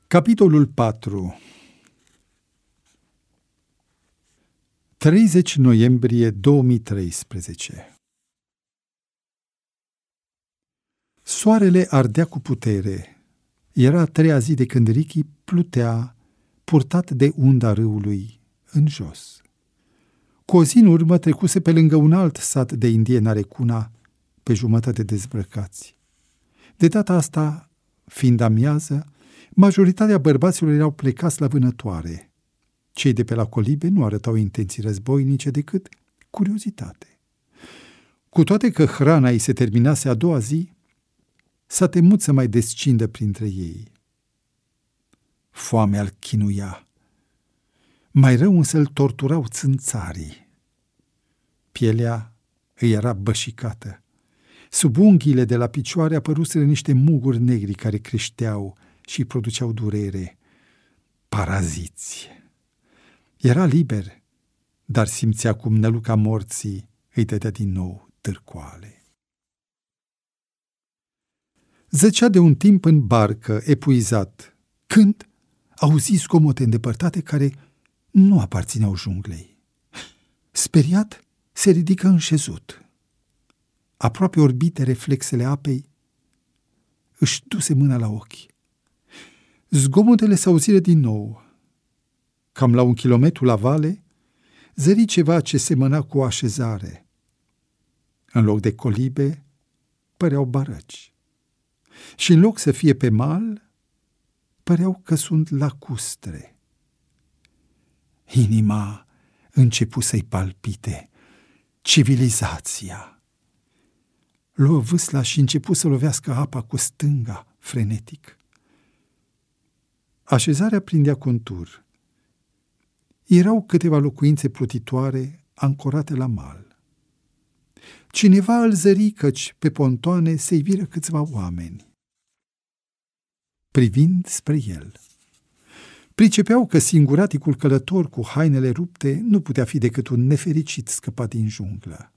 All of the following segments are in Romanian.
Capitolul 4. 30 noiembrie 2013. Soarele ardea cu putere. Era a treia zi de când Ricky plutea, purtat de unda râului, în jos. Cu o zi în urmă trecuse pe lângă un alt sat de indieni Arecuna, pe jumătate dezbrăcați. De data asta, fiind amiază, majoritatea bărbaților erau plecați la vânătoare. Cei de pe la colibe nu arătau intenții războinice decât curiozitate. Cu toate că hrana îi se terminase a doua zi, s-a temut să mai descindă printre ei. Foamea îl chinuia. Mai rău însă îl torturau țânțarii. Pielea îi era bășicată. Sub unghiile de la picioare apăruseră niște muguri negri care creșteau și produceau durere. Paraziți. Era liber, dar simțea cum năluca morții îi dădea din nou târcoale. Zăcea de un timp în barcă, epuizat, când auzi zgomote îndepărtate care nu aparțineau junglei. Speriat, se ridică înșezut. Aproape orbite reflexele apei, își duse mâna la ochi. Zgomotele s-auziră din nou. Cam la 1 kilometru la vale, zări ceva ce semăna cu o așezare. În loc de colibe, păreau barăci. Și în loc să fie pe mal, păreau că sunt lacustre. Inima începu să-i palpite. Civilizația! Luă vâsla și începu să lovească apa cu stânga, frenetic. Așezarea prindea contur. Erau câteva locuințe plutitoare ancorate la mal. Cineva îl zări căci pe pontoane se iviră câțiva oameni. Privind spre el, pricepeau că singuraticul călător cu hainele rupte nu putea fi decât un nefericit scăpat din junglă.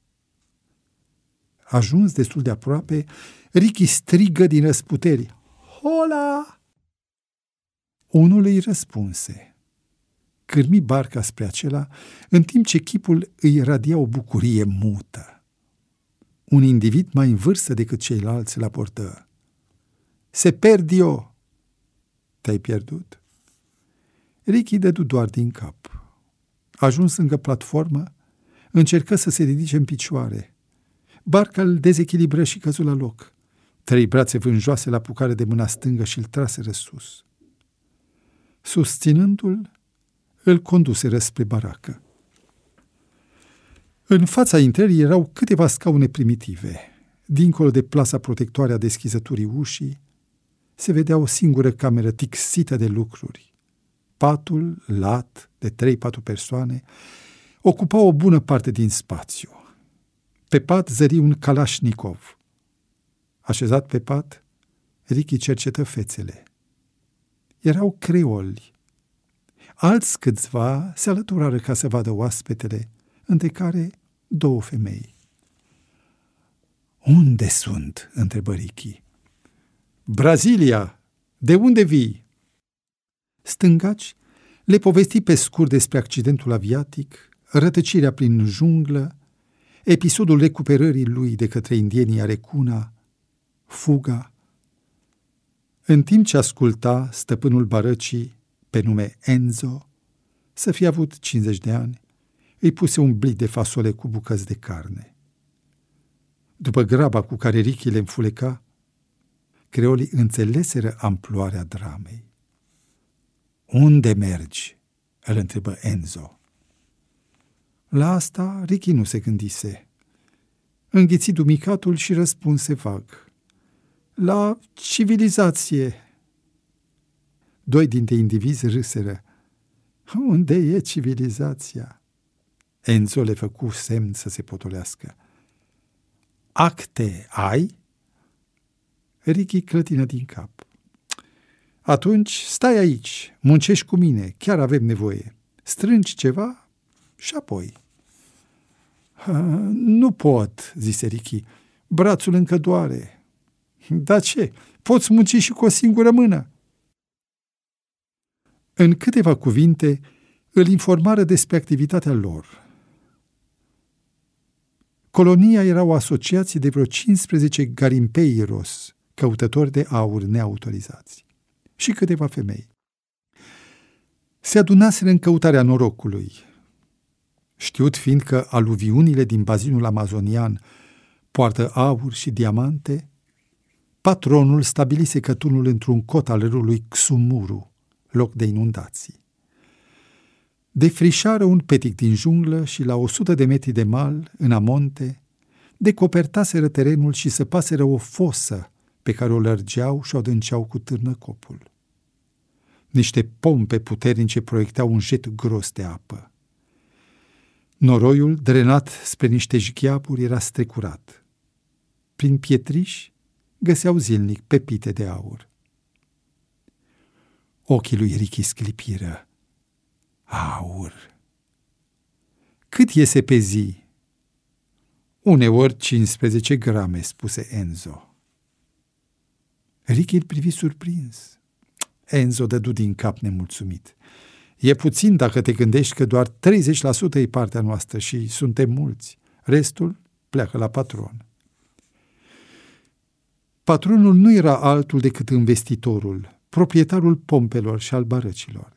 Ajuns destul de aproape, Ricky strigă din răsputeri: "Hola!" Unul îi răspunse. Cârmi barca spre acela, în timp ce chipul îi radia o bucurie mută. Un individ mai în vârstă decât ceilalți îl abordă. "Se perdio!" "Te-ai pierdut?" Ricky dădu doar din cap. Ajuns lângă platformă, încercă să se ridice în picioare. Barca îl dezechilibră și căzu la loc. 3 brațe vânjoase la apucare de mâna stângă și îl traseră sus. Susținându-l, îl conduseră spre baracă. În fața intrării erau câteva scaune primitive. Dincolo de plasa protectoare a deschizăturii ușii, se vedea o singură cameră tixită de lucruri. Patul, lat, de 3-4 persoane, ocupa o bună parte din spațiu. Pe pat zări un Kalashnikov. Așezat pe pat, Ricky cercetă fețele. Erau creoli. Alți câțiva se alăturară ca să vadă oaspetele, între care 2 femei. "Unde sunt?" întrebă Ricky. "Brazilia! De unde vii?" Stângaci le povesti pe scurt despre accidentul aviatic, rătăcirea prin junglă, episodul recuperării lui de către indienii Arecuna, fuga. În timp ce asculta, stăpânul barăcii, pe nume Enzo, să fie avut 50 de ani, îi puse un blic de fasole cu bucăți de carne. După graba cu care Ricky le înfuleca, creolii înțeleseră amploarea dramei. "Unde mergi?" îl întrebă Enzo. La asta Ricky nu se gândise. Înghiți dumicatul și răspunse vag: "La civilizație." 2 dintre indivizi râseră. "Unde e civilizația?" Enzo le făcu semn să se potolească. "Acte ai?" Ricky clătină din cap. "Atunci stai aici, muncești cu mine, chiar avem nevoie. Strângi ceva și apoi." "Nu pot," zise Ricky. "Brațul încă doare." "Dar ce? Poți munci și cu o singură mână." În câteva cuvinte, îl informară despre activitatea lor. Colonia era o asociație de vreo 15 garimpeiros, căutători de aur neautorizați, și câteva femei. Se adunaseră în căutarea norocului, știut fiind că aluviunile din bazinul amazonian poartă aur și diamante. Patronul stabilise cătunul într-un cot al râului Xumuru, loc de inundații. Defrișară un petic din junglă și la 100 de metri de mal, în amonte, decopertaseră terenul și săpaseră o fosă pe care o lărgeau și o adânceau cu târnăcopul. Niște pompe puternice proiecteau un jet gros de apă. Noroiul, drenat spre niște jgheaburi, era strecurat. Prin pietriși găseau zilnic pepite de aur. Ochii lui Ricky sclipiră. Aur! Cât iese pe zi? Uneori 15 grame, spuse Enzo. Ricky îl privi surprins. Enzo dădu din cap nemulțumit. E puțin dacă te gândești că doar 30% e partea noastră și suntem mulți. Restul pleacă la patron. Patronul nu era altul decât investitorul, proprietarul pompelor și al barăcilor.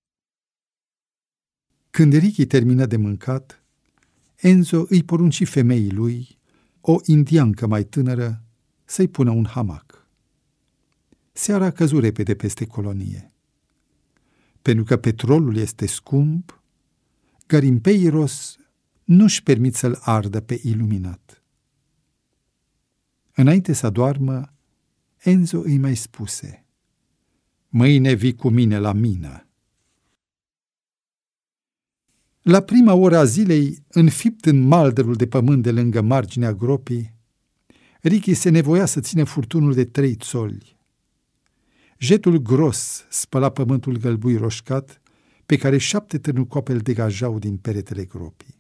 Când Ricky termină de mâncat, Enzo îi porunci femeii lui, o indiancă mai tânără, să-i pună un hamac. Seara căzu repede peste colonie. Pentru că petrolul este scump, garimpeiros nu-și permit să-l ardă pe iluminat. Înainte să adoarmă, Enzo îi mai spuse: mâine vii cu mine la mină. La prima oră a zilei, înfipt în maldărul de pământ de lângă marginea gropii, Ricky se nevoia să țină furtunul de 3 țoli. Jetul gros spăla pământul gălbui roșcat, pe care 7 târnucoape îl degajau din peretele gropii.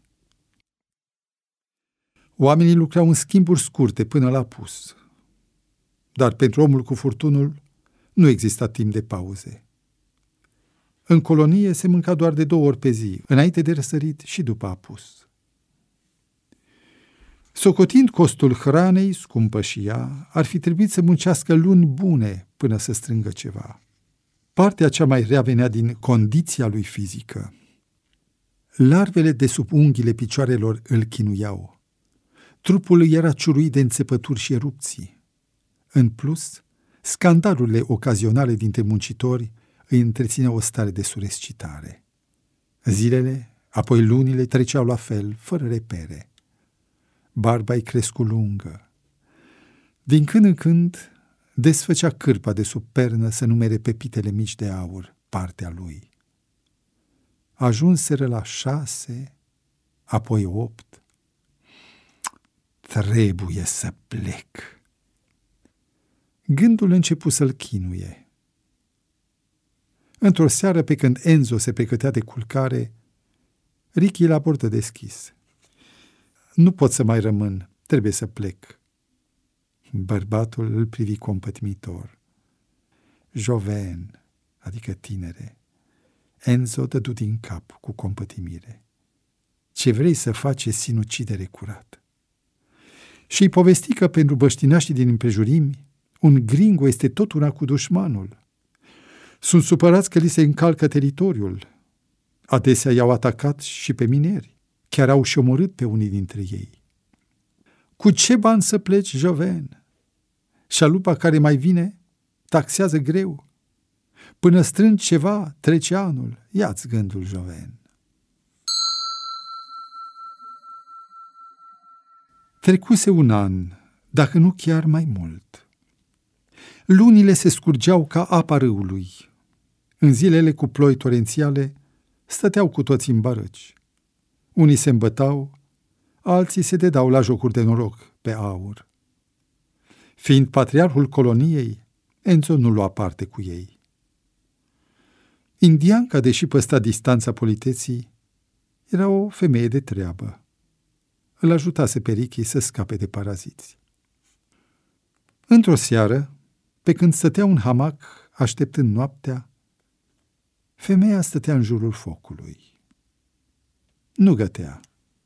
Oamenii lucrau în schimburi scurte până la apus, dar pentru omul cu furtunul nu exista timp de pauze. În colonie se mânca doar de 2 ori pe zi, înainte de răsărit și după apus. Socotind costul hranei, scumpă și ea, ar fi trebuit să muncească luni bune până să strângă ceva. Partea cea mai rea venea din condiția lui fizică. Larvele de sub unghiile picioarelor îl chinuiau. Trupul îi era ciuruit de înțepături și erupții. În plus, scandalurile ocazionale dintre muncitori îi întrețineau o stare de surescitare. Zilele, apoi lunile treceau la fel, fără repere. Barba-i crescu lungă. Din când în când desfăcea cârpa de sub pernă să numere pepitele mici de aur, partea lui. Ajunseră la 6, apoi 8. Trebuie să plec. Gândul începu să-l chinuie. Într-o seară, pe când Enzo se pregătea de culcare, Ricky l-a abordă deschis. Nu pot să mai rămân, trebuie să plec. Bărbatul îl privi compătimitor. Joven, adică tinere. Enzo dădu din cap cu compătimire. Ce vrei să faci e sinucidere curată. Și-i povesti că pentru băștinașii din împrejurimi, un gringo este tot una cu dușmanul. Sunt supărați că li se încalcă teritoriul. Adesea i-au atacat și pe mineri. Chiar au și omorât pe unii dintre ei. Cu ce bani să pleci, Joven? Șalupa care mai vine taxează greu. Până strângi ceva, trece anul. Ia-ți gândul, Joven. Trecuse un an, dacă nu chiar mai mult. Lunile se scurgeau ca apa râului. În zilele cu ploi torențiale, stăteau cu toți în barăci. Unii se îmbătau, alții se dedau la jocuri de noroc pe aur. Fiind patriarhul coloniei, Enzo nu lua parte cu ei. Indianca, deși păstra distanța politeții, era o femeie de treabă. Îl ajutase pe Ricky să scape de paraziți. Într-o seară, pe când stătea un hamac așteptând noaptea, Femeia stătea în jurul focului. Nu gătea.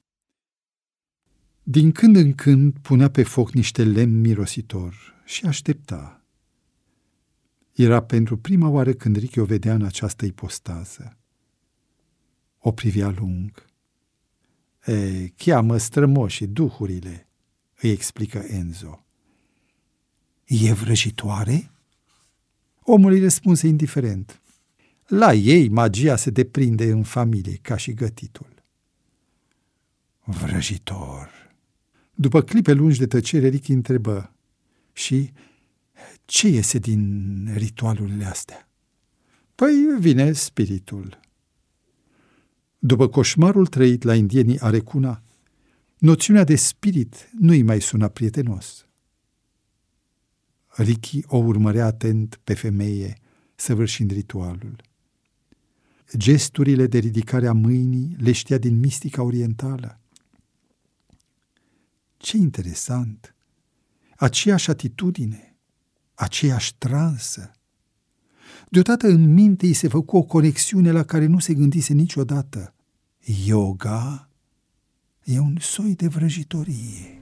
Din când în când punea pe foc niște lemn mirositor și aștepta. Era pentru prima oară când Ricky o vedea în această ipostază. O privea lung. Cheamă strămoșii, duhurile, îi explică Enzo. E vrăjitoare? Omul îi răspunse indiferent. La ei magia se deprinde în familie, ca și gătitul. Vrăjitor. După clipe lungi de tăcere, Ricky întrebă. Și ce iese din ritualurile astea? Păi vine spiritul. După coșmarul trăit la indienii Arecuna, noțiunea de spirit nu îi mai suna prietenos. Ricky o urmărea atent pe femeie, săvârșind ritualul. Gesturile de ridicare a mâinii le știa din mistica orientală. Ce interesant! Aceeași atitudine, aceeași transă. Deodată în minte îi se făcu o conexiune la care nu se gândise niciodată. Yoga e un soi de vrăjitorie.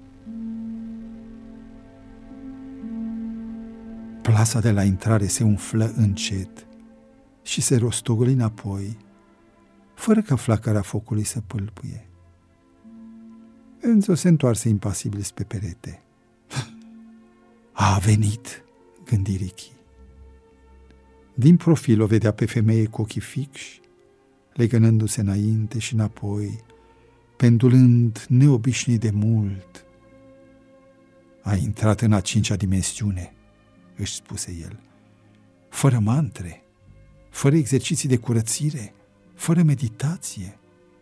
Plasa de la intrare se umflă încet și se rostogoli înapoi, fără ca flacăra focului să pâlpâie. Enzo se întoarse impasibil spre perete. A venit, gândi Ricky. Din profil o vedea pe femeie cu ochii fixi, legănându-se înainte și înapoi, pendulând neobișnuit de mult. A intrat în a 5-a dimensiune, își spuse el, fără mantre, fără exerciții de curățire, fără meditație,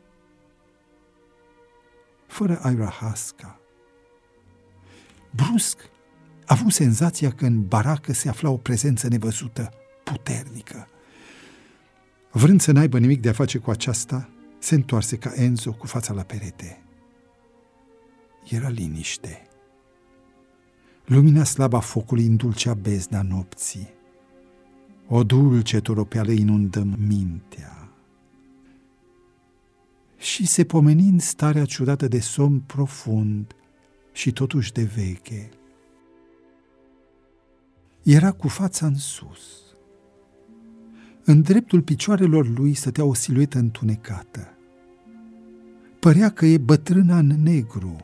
fără ayahuasca. Brusc a avut senzația că în baracă se afla o prezență nevăzută, puternică. Vrând să n-aibă nimic de a face cu aceasta, se întoarse ca Enzo cu fața la perete. Era liniște. Lumina slabă a focului îndulcea bezna nopții. O dulce toropeală inundă mintea. Și se pomeni în starea ciudată de somn profund și totuși de veche. Era cu fața în sus. În dreptul picioarelor lui stătea o siluetă întunecată. Părea că e bătrâna în negru.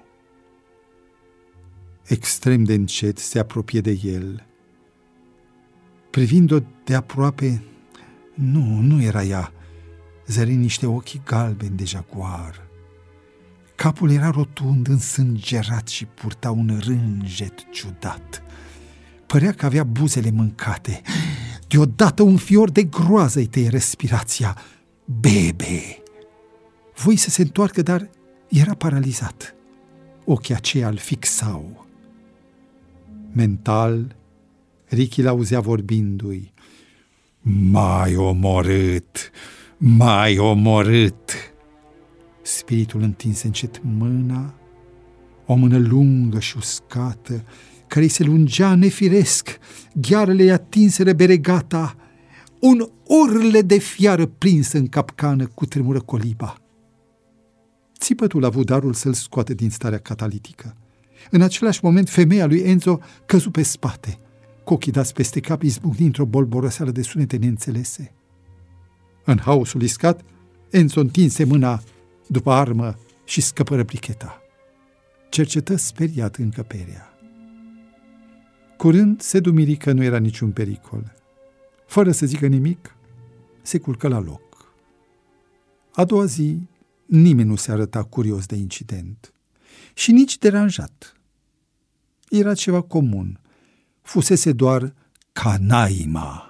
Extrem de încet se apropie de el. Privind-o de aproape, nu era ea, zări niște ochi galbeni de jaguar. Capul era rotund, însângerat și purta un rânjet ciudat. Părea că avea buzele mâncate. Deodată un fior de groază îi tăie respirația. Bebe! Voi să se întoarcă, dar era paralizat. Ochii aceia îl fixau. Mental, Ricky l-auzea vorbindu-i. M-ai omorât! M-ai omorât! Spiritul întinse încet mâna, o mână lungă și uscată, care îi se lungea nefiresc, ghearele îi atinseră beregata, un urle de fiară prinsă în capcană cutremură coliba. Țipătul a avut darul să-l scoate din starea catalitică. În același moment, femeia lui Enzo căzu pe spate, cu ochii dați peste cap, izbucni într-o bolboroseală de sunete neînțelese. În haosul iscat, Enzo întinse mâna după armă și scăpă replicheta. Cercetă speriat încăperea. Curând se dumiri că nu era niciun pericol. Fără să zică nimic, se culcă la loc. A doua zi, nimeni nu se arăta curios de incident și nici deranjat. Era ceva comun. Fusese doar canaima.